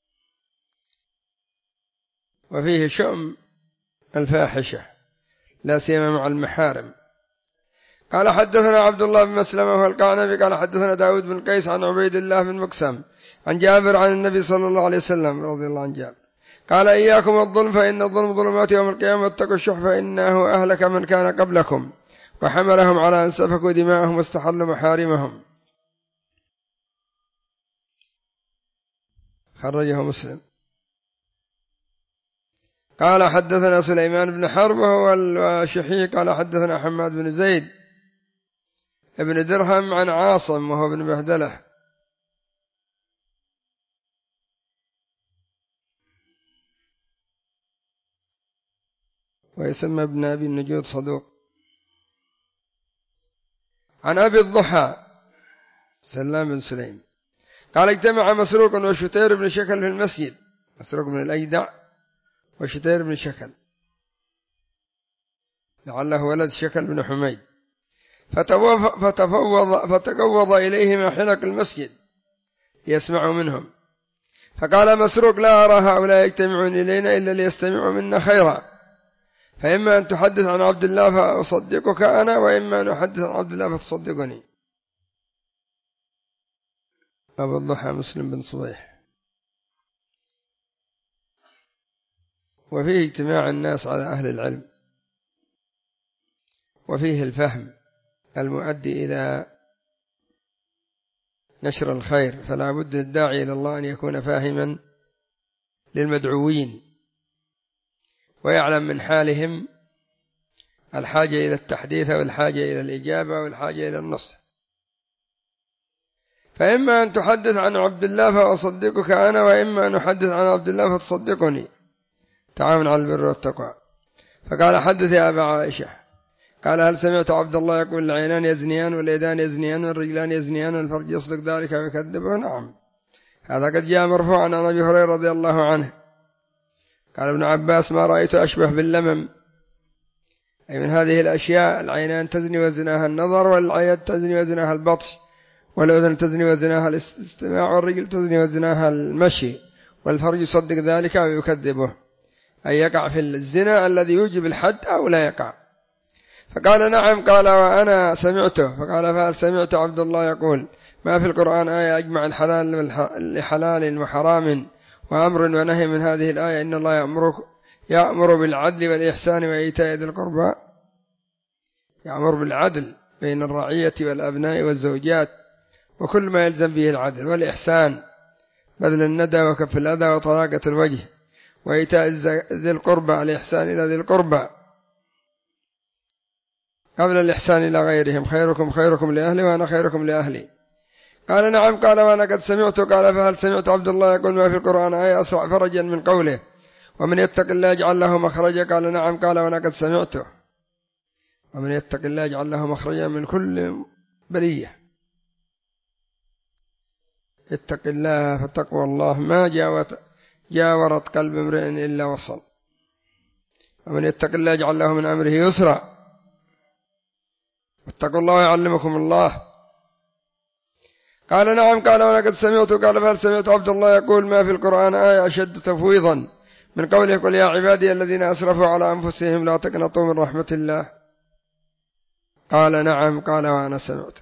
وفيه شؤم الفاحشة لا سيما مع المحارم. قال حدثنا عبد الله بن مسلمة وهو القعنبي قال حدثنا داود بن قيس عن عبيد الله بن مقسم عن جابر عن النبي صلى الله عليه وسلم رضي الله عن جابر قال إياكم الظلم فإن الظلم ظلمات يوم القيامة، واتقوا الشح فإنه أهلك من كان قبلكم وحملهم على أن سفكوا دماءهم واستحلوا محارمهم. خرجه مسلم. قال حدثنا سليمان بن حرب وهو الواشحي قال حدثنا حماد بن زيد ابن درهم عن عاصم وهو ابن بهدلة ويسمى ابن أبي النجود صدوق. عن أبي الضحى سلام بن سليم قال اجتمع مسروق وشتير بن شكل في المسجد، مسروق بن الأجدع وشتير بن شكل لعله ولد شكل بن حميد، فتفوض فتقوض إليهما حلق المسجد يسمع منهم، فقال مسروق لا أرى هؤلاء يجتمعون إلينا إلا ليستمعوا منا خيرا، فإما أن تحدث عن عبد الله فأصدقك أنا، وإما أن أحدث عن عبد الله فتصدقني. أبو الضحى مسلم بن صبيح. وفيه اجتماع الناس على أهل العلم، وفيه الفهم المؤدي إلى نشر الخير، فلا بد الداعي إلى الله أن يكون فاهما للمدعوين ويعلم من حالهم الحاجة إلى التحديث والحاجة إلى الإجابة والحاجة إلى النصح. فإما أن تحدث عن عبد الله فأصدقك أنا، وإما أن أحدث عن عبد الله فتصدقني، تعاون على البر والتقوى. فقال حدث يا أبا عائشة قال هل سمعت عبد الله يقول العينان يزنيان واليدان يزنيان والرجلان يزنيان والفرج يصدق ذلك ويكذبه؟ نعم، هذا قد جاء مرفوعا عن أبي هريرة رضي الله عنه. قال ابن عباس ما رأيت أشبه باللمم، أي من هذه الأشياء العينان تزني وزناها النظر، والعيد تزني وزناها البطش، والأذن تزني وزناها الاستماع، والرجل تزني وزناها المشي، والفرج يصدق ذلك ويكذبه، أي يقع في الزنا الذي يوجب الحد أو لا يقع. فقال نعم. قال وأنا سمعته. فقال فهل سمعت عبد الله يقول ما في القرآن آية أجمع الحلال لحلال وحرام وأمر ونهي من هذه الآية إن الله يأمرك يأمر بالعدل والإحسان وإيتاء ذي القربى، يأمر بالعدل بين الرعية والأبناء والزوجات، وكل ما يلزم به العدل والإحسان، بذل الندى وكف الأذى وطلاقة الوجه، وإيتاء ذي القربى، الإحسان إلى ذي القربى قبل الإحسان إلى غيرهم. خيركم خيركم لأهلي وأنا خيركم لأهلي. قال نعم. قال وأنا قد سمعت. قال فهل سمعت عبد الله يقول ما في القرآن آية أسرع فرجا من قوله ومن يتق الله يجعل له مخرجا؟ قال نعم. قال وأنا قد سمعته. ومن يتق الله يجعل له مخرجا من كل بلية. اتق الله فتقوى الله ما جاورت, جاورت قلب امرئ إلا وصل. ومن يتق الله يجعل له من أمره يسرا. واتقوا الله ويعلمكم الله. قال نعم. قال وأنا قد سمعت. قال فهل سمعت عبد الله يقول ما في القرآن آية أشد تفويضا من قوله قل يا عبادي الذين أسرفوا على أنفسهم لا تقنطوا من رحمة الله؟ قال نعم. قال وأنا سمعته.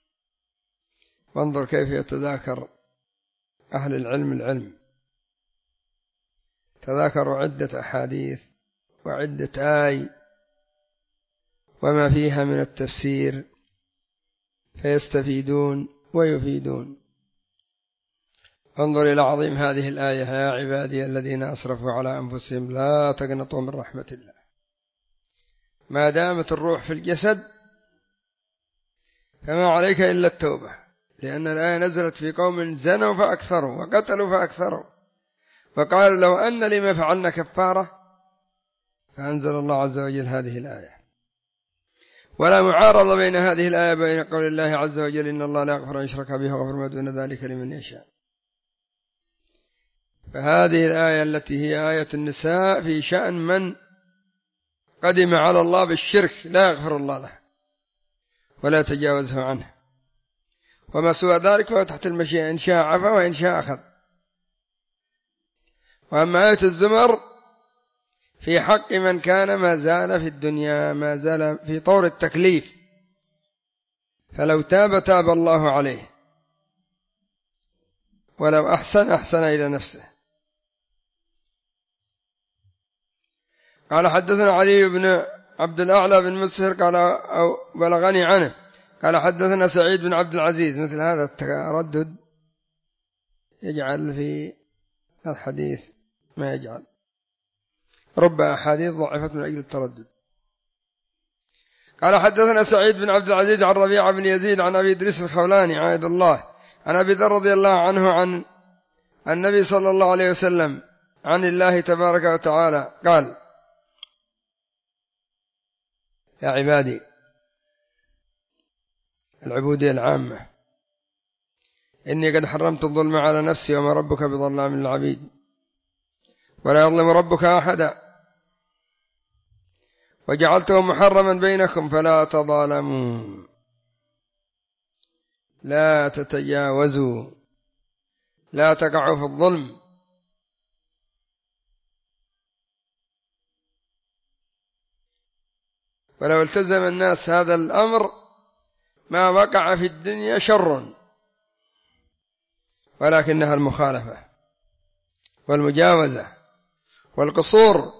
وانظر كيف يتذاكر أهل العلم العلم، تذاكروا عدة أحاديث وعدة آي وما فيها من التفسير فيستفيدون ويفيدون. انظر إلى عظيم هذه الآية يا عبادي الذين أسرفوا على أنفسهم لا تقنطوا من رحمة الله. ما دامت الروح في الجسد فما عليك إلا التوبة، لأن الآية نزلت في قوم زنوا فأكثروا وقتلوا فأكثروا، فقال لو أن لما فعلنا كفارة، فأنزل الله عز وجل هذه الآية. ولا معارضة بين هذه الآية بين قول الله عز وجل إن الله لا يغفر أن يشرك به ويغفر ما دون ذلك لمن يشاء. فهذه الآية التي هي آية النساء في شأن من قدم على الله بالشرك لا يغفر الله له ولا تجاوزه عنه، وما سوى ذلك فهو تحت المشيئة، إن شاء عفا وإن شاء أخذ. وأما آية الزمر في حق من كان ما زال في الدنيا، ما زال في طور التكليف، فلو تاب تاب الله عليه، ولو أحسن أحسن إلى نفسه. قال حدثنا علي بن عبد الأعلى بن مسهر قال أو بلغني عنه قال حدثنا سعيد بن عبد العزيز. مثل هذا التردد يجعل في الحديث ما يجعل، رب أحاديث ضعفت من أجل التردد. قال حدثنا سعيد بن عبد العزيز عن ربيعة بن يزيد عن أبي إدريس الخولاني عايد الله عن أبي ذر رضي الله عنه عن النبي صلى الله عليه وسلم عن الله تبارك وتعالى قال يا عبادي، العبودية العامة، إني قد حرمت الظلم على نفسي وما ربك بظلام للعبيد ولا يظلم ربك أحدا وجعلته محرما بينكم فلا تظالموا لا تتجاوزوا لا تقعوا في الظلم. ولو التزم الناس هذا الأمر ما وقع في الدنيا شر، ولكنها المخالفة والمجاوزة والقصور.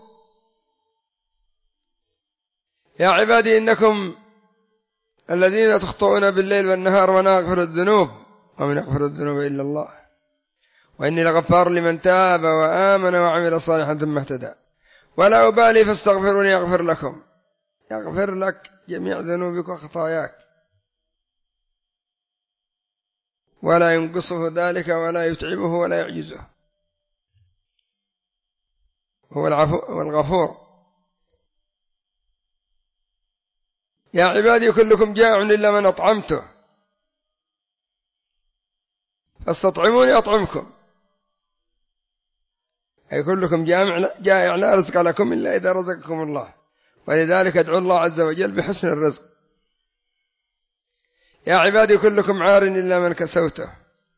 يا عبادي إنكم الذين تخطئون بالليل والنهار وأنا أغفر الذنوب ومن يغفر الذنوب إلا الله وإني لغفار لمن تاب وآمن وعمل صالحا ثم اهتدى ولا أبالي فاستغفروني يغفر لكم. يغفر لك جميع ذنوبك وخطاياك ولا ينقصه ذلك ولا يتعبه ولا يعجزه، هو العفو والغفور. يا عبادي كلكم جائع إلا من أطعمته فاستطعموني أطعمكم، أي كلكم جائع لا رزق لكم إلا إذا رزقكم الله، ولذلك ادعوا الله عز وجل بحسن الرزق. يا عبادي كلكم عار إلا من كسوته،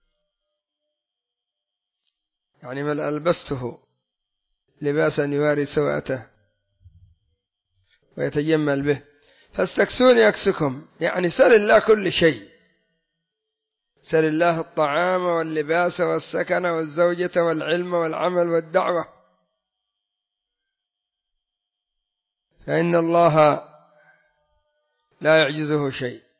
يعني من ألبسته لباسا يواري سوءته ويتجمل به، فاستكسوني أكسكم، يعني سل الله كل شيء، سل الله الطعام واللباس والسكن والزوجة والعلم والعمل والدعوة، فإن الله لا يعجزه شيء.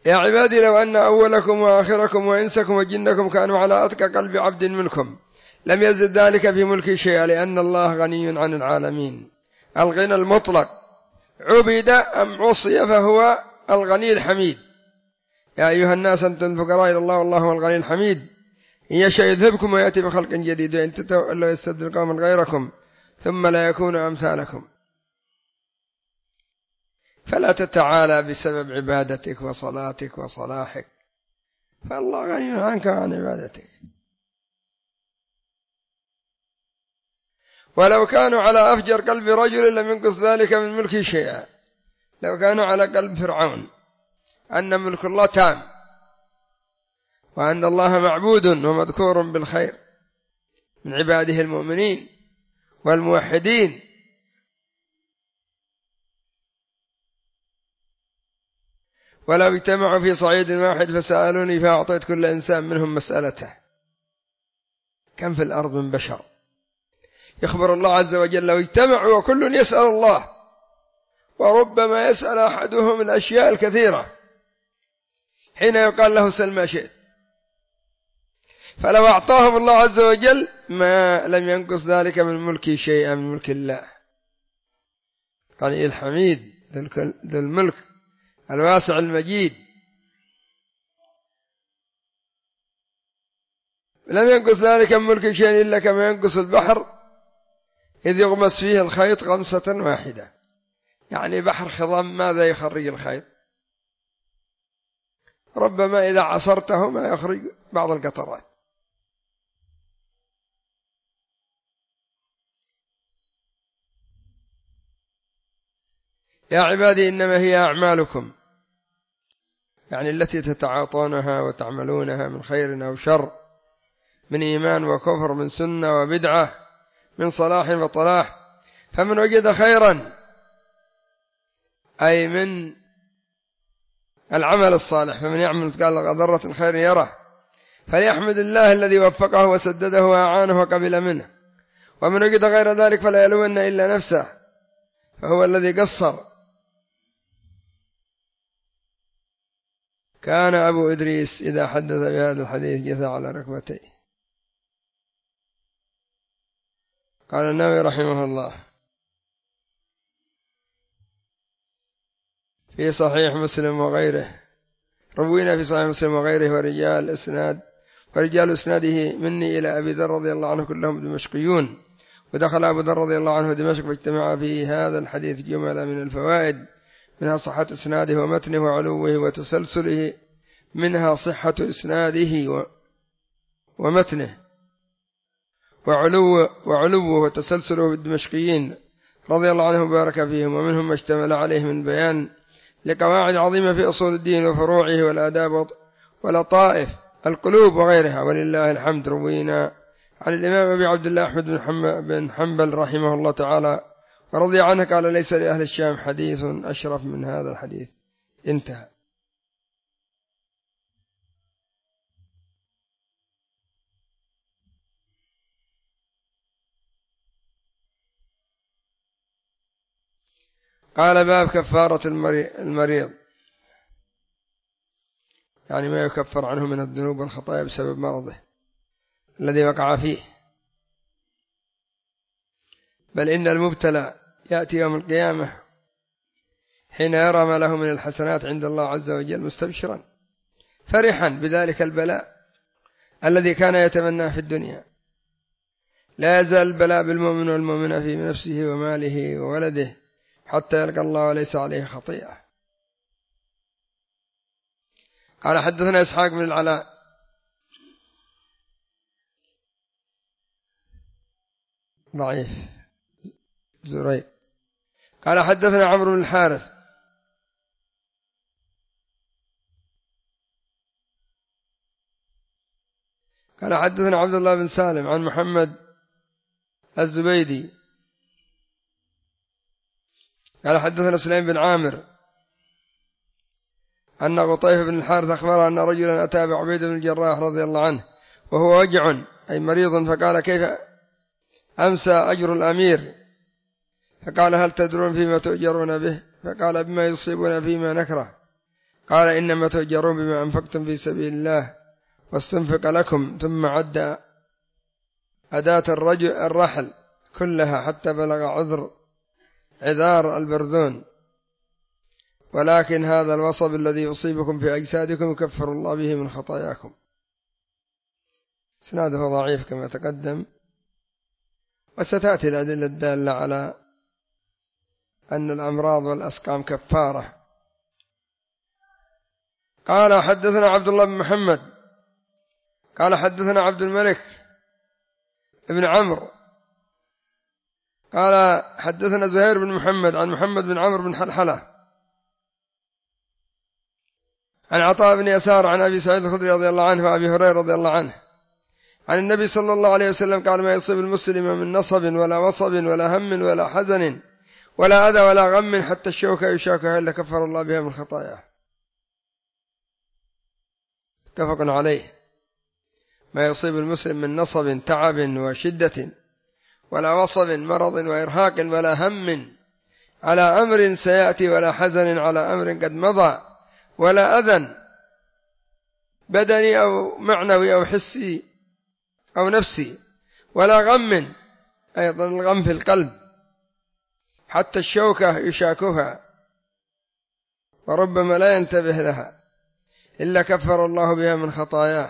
يا عبادي لو أن أولكم وآخركم وإنسكم وجنكم كانوا على أتقى قلب عبد منكم لم يزد ذلك في ملكي شيئا لأن الله غني عن العالمين. الغنى المطلق عبد أم عصي فهو الغني الحميد. يا أيها الناس أنتم الفقراء إلى الله والله هو الغني الحميد. إن يشاء يذهبكم ويأتي بخلق جديد وإن تتولوا يستبدل قوما غيركم ثم لا يكونوا أمثالكم. فلا تتعالى بسبب عبادتك وصلاتك وصلاحك، فالله غني عنك وعن عبادتك. ولو كانوا على أفجر قلب رجل لم ينقص ذلك من ملكه شيئا. لو كانوا على قلب فرعون أن ملك الله تام وأن الله معبود ومذكور بالخير من عباده المؤمنين والموحدين، ولو اجتمعوا في صعيد واحد فسألوني فأعطيت كل إنسان منهم مسألته. كم في الأرض من بشر يخبر الله عز وجل لو اجتمعوا وكل يسأل الله، وربما يسأل أحدهم الأشياء الكثيرة حين يقال له سل ما شئت، فلو أعطاهم الله عز وجل ما لم ينقص ذلك من ملكه شيئا من ملك الله. الغني الحميد ذو الملك الواسع المجيد. لم ينقص ذلك من ملك شيء إلا كما ينقص البحر إذ يغمس فيه الخيط غمسة واحدة. يعني بحر خضم ماذا يخرج الخيط؟ ربما إذا عصرته ما يخرج بعض القطرات. يا عبادي إنما هي أعمالكم، يعني التي تتعاطونها وتعملونها من خير أو شر، من إيمان وكفر، من سنة وبدعة، من صلاح وطلاح. فمن وجد خيرا أي من العمل الصالح فمن يعمل مثقال ذرة خير يره فليحمد الله الذي وفقه وسدده وأعانه وقبل منه. ومن وجد غير ذلك فلا يلومن إلا نفسه فهو الذي قصر. كان أبو إدريس إذا حدث بهذا الحديث جثى على ركبتيه. قال النووي رحمه الله في صحيح مسلم وغيره، روينا في صحيح مسلم وغيره ورجال إسناد ورجال إسناده مني إلى أبي ذر رضي الله عنه كلهم دمشقيون. ودخل أبو ذر رضي الله عنه دمشق فاجتمع في هذا الحديث جملة من الفوائد، منها صحة إسناده ومتنه وعلوه وتسلسله، منها صحة إسناده ومتنه وعلوه, وعلوه وتسلسله بالدمشقيين رضي الله عنهم وبارك فيهم. ومنهم ما اشتمل عليه من بيان لقواعد عظيمة في أصول الدين وفروعه والآداب ولطائف القلوب وغيرها، ولله الحمد. روينا عن الإمام أبي عبد الله أحمد بن حنبل رحمه الله تعالى ورضي عنه قال ليس لأهل الشام حديث أشرف من هذا الحديث. انتهى. قال باب كفارة المريض، يعني ما يكفر عنه من الذنوب والخطايا بسبب مرضه الذي وقع فيه. بل إن المبتلى يأتي يوم القيامة حين يرى ما له من الحسنات عند الله عز وجل مستبشرا فرحا بذلك البلاء الذي كان يتمناه في الدنيا. لا يزال البلاء بالمؤمن والمؤمنة في نفسه وماله وولده حتى يلقى الله وليس عليه خطيئة. قال حدثنا إسحاق بن العلاء ضعيف زريق. قال حدثنا عمرو بن الحارث قال حدثنا عبد الله بن سالم عن محمد الزبيدي قال حدثنا سليم بن عامر أن قطيفة بن الحارث أخبر أن رجلا أتى بعبيد بن الجراح رضي الله عنه وهو وجع أي مريض، فقال كيف أمسى أجر الأمير؟ فقال هل تدرون فيما تؤجرون به؟ فقال بما يصيبنا فيما نكره. قال إنما تؤجرون بما أنفقتم في سبيل الله واستنفق لكم، ثم عد أداة الرجل الرحل كلها حتى بلغ عذر عذار البردون. ولكن هذا الوصب الذي يصيبكم في أجسادكم يكفر الله به من خطاياكم. إسناده ضعيف كما تقدم، وستأتي الأدلة الدالة على أن الأمراض والأسقام كفارة. قال حدثنا عبد الله بن محمد قال حدثنا عبد الملك ابن عمرو قال حدثنا زهير بن محمد عن محمد بن عمرو بن حلحلة عن عطاء بن يسار عن أبي سعيد الخدري رضي الله عنه وأبي هريرة رضي الله عنه عن النبي صلى الله عليه وسلم قال: ما يصيب المسلم من نصب ولا وصب ولا هم ولا حزن ولا أذى ولا غم حتى الشوكة يشاكها إلا كفر الله بها من خطاياه. متفق عليه. ما يصيب المسلم من نصب تعب وشدة ولا وصب مرض وإرهاق ولا هم على أمر سيأتي ولا حزن على أمر قد مضى ولا أذى بدني أو معنوي أو حسي أو نفسي ولا غم، أيضا الغم في القلب، حتى الشوكة يشاكها وربما لا ينتبه لها إلا كفر الله بها من خطاياه،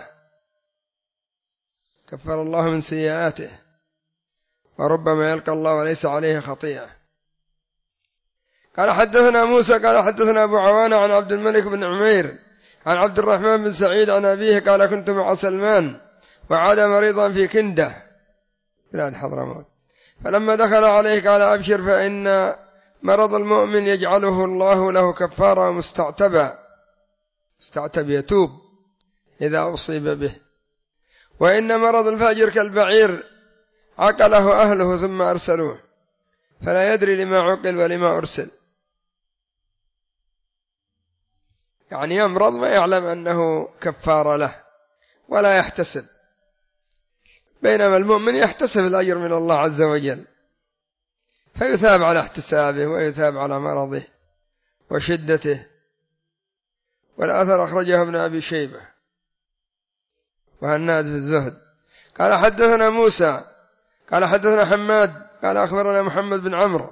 كفر الله من سيئاته، وربما يلقى الله وليس عليه خطيئة. قال حدثنا موسى قال حدثنا أبو عوانة عن عبد الملك بن عمير عن عبد الرحمن بن سعيد عن أبيه قال: كنت مع سلمان وعاد مريضا في كندة بلاد حضرموت، فلما دخل عليه قال: أبشر فإن مرض المؤمن يجعله الله له كفارة مستعتبا، مستعتب يتوب إذا أصيب به، وإن مرض الفاجر كالبعير عقله أهله ثم أرسلوه فلا يدري لما عقل ولما أرسل. يعني يمرض ما يعلم أنه كفار له ولا يحتسب، بينما المؤمن يحتسب الأجر من الله عز وجل، فيثاب على احتسابه ويثاب على مرضه وشدته. والأثر أخرجه ابن أبي شيبة وهناد في الزهد. قال حدثنا موسى قال حدثنا حماد قال أخبرنا محمد بن عمرو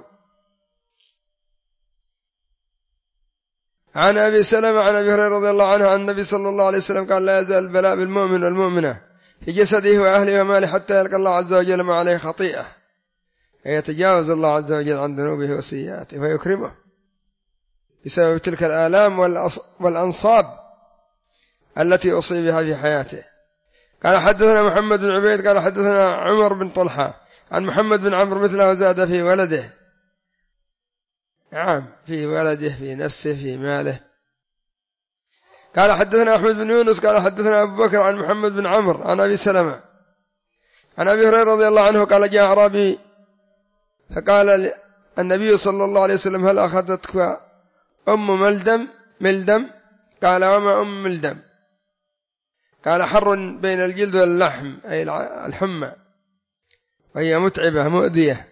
عن أبي سلمة عن أبي هريرة رضي الله عنه عن النبي صلى الله عليه وسلم قال: لا يزال البلاء بالمؤمن والمؤمنة في جسده وأهله وماله حتى يلقى الله عز وجل ما عليه خطيئة، يتجاوز الله عز وجل عن ذنوبه وسيئاته فيكرمه بسبب تلك الآلام والأنصاب التي أصيب بها في حياته. قال حدثنا محمد بن عبيد قال حدثنا عمر بن طلحة عن محمد بن عمرو مثله وزاد في ولده، نعم في ولده في نفسه في ماله. قال حدثنا أحمد بن يونس قال حدثنا أبو بكر عن محمد بن عمرو عن أبي سلمة عن أبي هريرة رضي الله عنه قال: جاء أعرابي فقال النبي صلى الله عليه وسلم: هل أخذتك أم ملدم ملدم؟ قال: وما أم ملدم؟ قال: حر بين الجلد واللحم، أي الحمى، وهي متعبة مؤذية،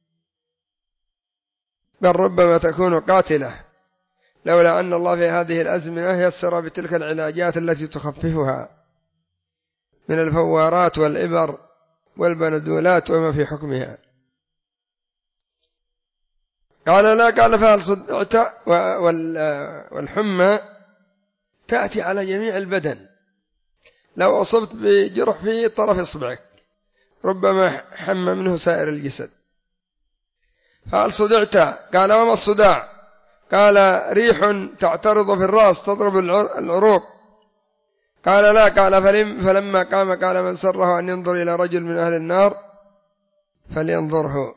بل ربما تكون قاتلة، لولا أن الله في هذه الأزمنة يسر بتلك العلاجات التي تخففها من الفوارات والإبر والبندولات وما في حكمها. قال: لا. قال: فهل صدعت؟ والحمى تأتي على جميع البدن، لو أصبت بجرح في طرف إصبعك ربما حمى منه سائر الجسد. فهل صدعت؟ قال: وما الصداع؟ قال: ريح تعترض في الرأس تضرب العروق. قال: لا. قال: فلما قام قال: من سره أن ينظر إلى رجل من أهل النار فلينظره،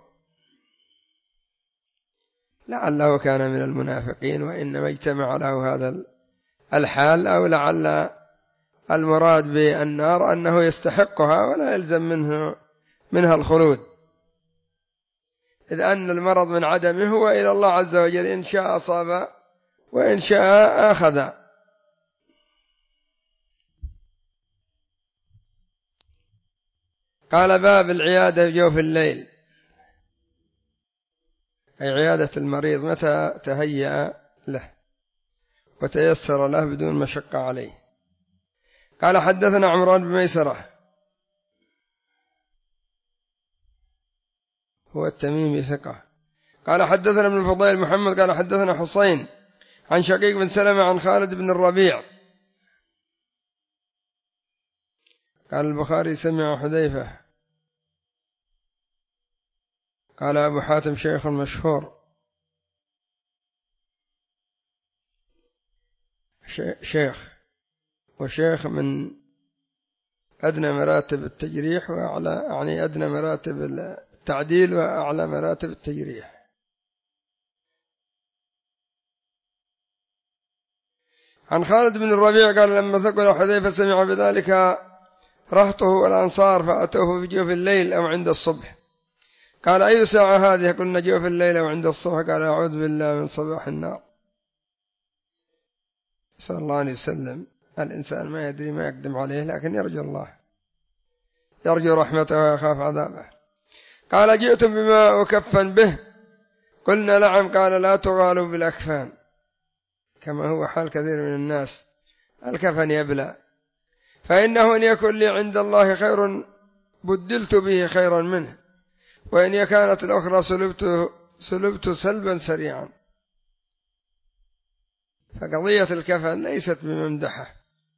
لعله كان من المنافقين وإنما اجتمع له هذا الحال، أو لعل المراد بالنار أنه يستحقها ولا يلزم منه منها الخلود، إذ أن المرض من عدمه وإلى الله عز وجل إن شاء أصاب وإن شاء أخذ. قال: باب العيادة في جوف الليل، أي عيادة المريض متى تهيأ له. وتيسر له بدون مشقة عليه. قال حدثنا عمران بن ميسرة هو التميمي ثقة. قال حدثنا ابن الفضيل محمد قال حدثنا حسين عن شقيق بن سلمة عن خالد بن الربيع قال البخاري سمع حذيفة. قال أبو حاتم شيخ مشهور شيخ وشيخ من أدنى مراتب التجريح وأعلى، يعني أدنى مراتب التعديل وأعلى مراتب التجريح. عن خالد بن الربيع قال لما ثقل حذيفة سمع بذلك رهطه والأنصار فأتوه في جوف الليل أو عند الصبح. قال أي ساعة هذه؟ قلنا جوف الليل أو عند الصبح. قال أعوذ بالله من صباح النار. صلى الله عليه وسلم. الإنسان ما يدري ما يقدم عليه، لكن يرجو الله، يرجو رحمته ويخاف عذابه. قال جئتم بما أكفن به؟ قلنا نعم. قال لا تغالوا بالأكفان كما هو حال كثير من الناس، الكفن يبلى، فإنه إن يكن لي عند الله خير بدلت به خيرا منه، وإن كانت الأخرى سلبت, سلبت سلبا سريعا. فقضية الكفن ليست بممدحة،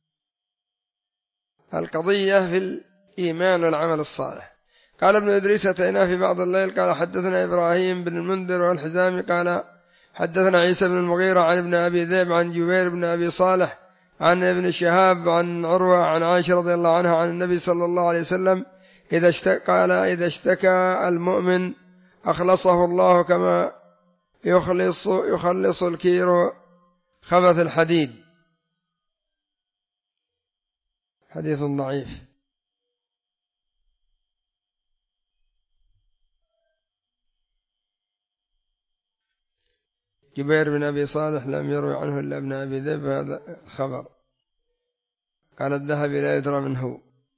القضية في الإيمان والعمل الصالح. قال ابن إدريس أتينا في بعض الليل قال حدثنا إبراهيم بن المنذر والحزامي قال حدثنا عيسى بن المغيرة عن ابن أبي ذئب عن جبير بن أبي صالح عن ابن شهاب عن عروة عن عائشة رضي الله عنها عن النبي صلى الله عليه وسلم إذا اشتكى قال إذا اشتكى المؤمن أخلصه الله كما يخلص يخلص الكير خبث الحديد. حديث ضعيف. جبير بن أبي صالح لم يروي عنه إلا ابن أبي ذئب، هذا خبر. قال الذهبي لا يدرى من هو.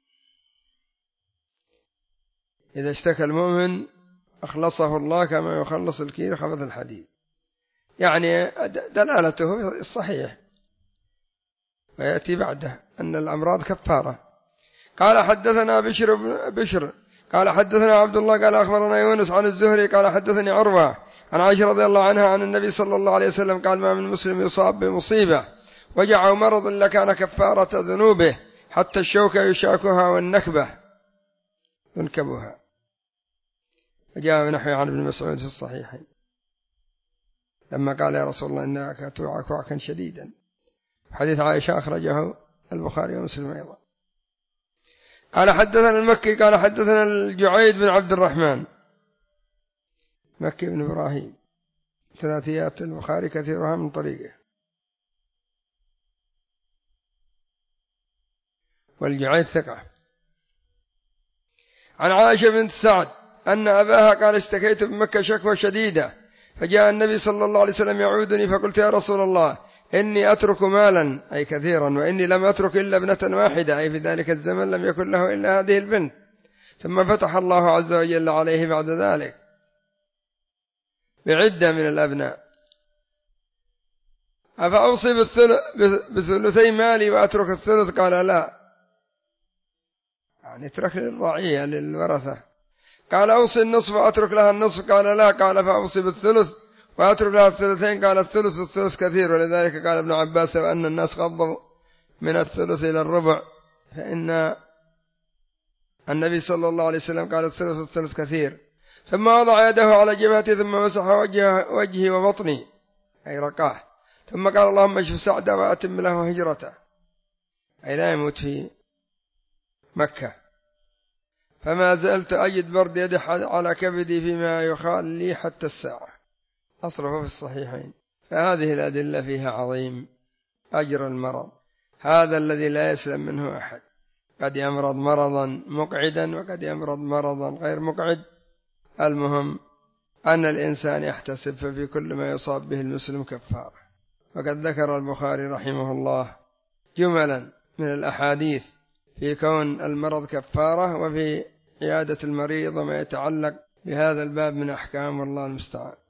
إذا اشتكى المؤمن أخلصه الله كما يخلص الكير خبث الحديد، يعني دلالته الصحيح، ويأتي بعده أن الأمراض كفارة. قال حدثنا بشر بن بشر قال حدثنا عبد الله قال أخبرنا يونس عن الزهري قال حدثني عروة عن عائشة رضي الله عنها عن النبي صلى الله عليه وسلم قال ما من مسلم يصاب بمصيبة وجع مرض لكان كفارة ذنوبه حتى الشوكة يشاكها والنكبة ينكبها. وجاء نحو عن ابن مسعود في الصحيحين لما قال يا رسول الله إنك توعك وعكا شديدا. حديث عائشة أخرجه البخاري ومسلم أيضا. قال حدثنا المكي قال حدثنا الجعيد بن عبد الرحمن مكي بن إبراهيم، ثلاثيات البخاري كثيرها من طريقه، والجعيد ثقة. عن عائشة بنت سعد أن أباها قال اشتكيت بمكة شكوى شديدة فجاء النبي صلى الله عليه وسلم يعودني فقلت يا رسول الله إني أترك مالا أي كثيرا وإني لم أترك إلا ابنة واحدة، أي في ذلك الزمن لم يكن له إلا هذه البنت، ثم فتح الله عز وجل عليه بعد ذلك بعدة من الأبناء، أفأوصي بثلثي مالي وأترك الثلث؟ قال لا، يعني اترك للرعية للورثة. قال أوصي النصف وأترك لها النصف؟ قال لا، قال فأوصي بالثلث وأترك لها الثلثين؟ قال الثلث الثلث كثير، ولذلك قال ابن عباس وأن الناس غضوا من الثلث إلى الربع، فإن النبي صلى الله عليه وسلم قال الثلث الثلث كثير. ثم وضع يده على جبهته ثم مسح وجهه وجهي وبطني أي رقاه، ثم قال اللهم اشف سعده وأتم له هجرته، أي لا يموت في مكة. فما زلت أجد برد يدي على كبدي فيما يخال لي حتى الساعة. أصله في الصحيحين. فهذه الأدلة فيها عظيم أجر المرض، هذا الذي لا يسلم منه أحد، قد يمرض مرضا مقعدا وقد يمرض مرضا غير مقعد. المهم أن الإنسان يحتسب، ففي كل ما يصاب به المسلم كفارة. وقد ذكر البخاري رحمه الله جملا من الأحاديث في كون المرض كفارة وفي عيادة المريض وما يتعلق بهذا الباب من أحكام، والله المستعان.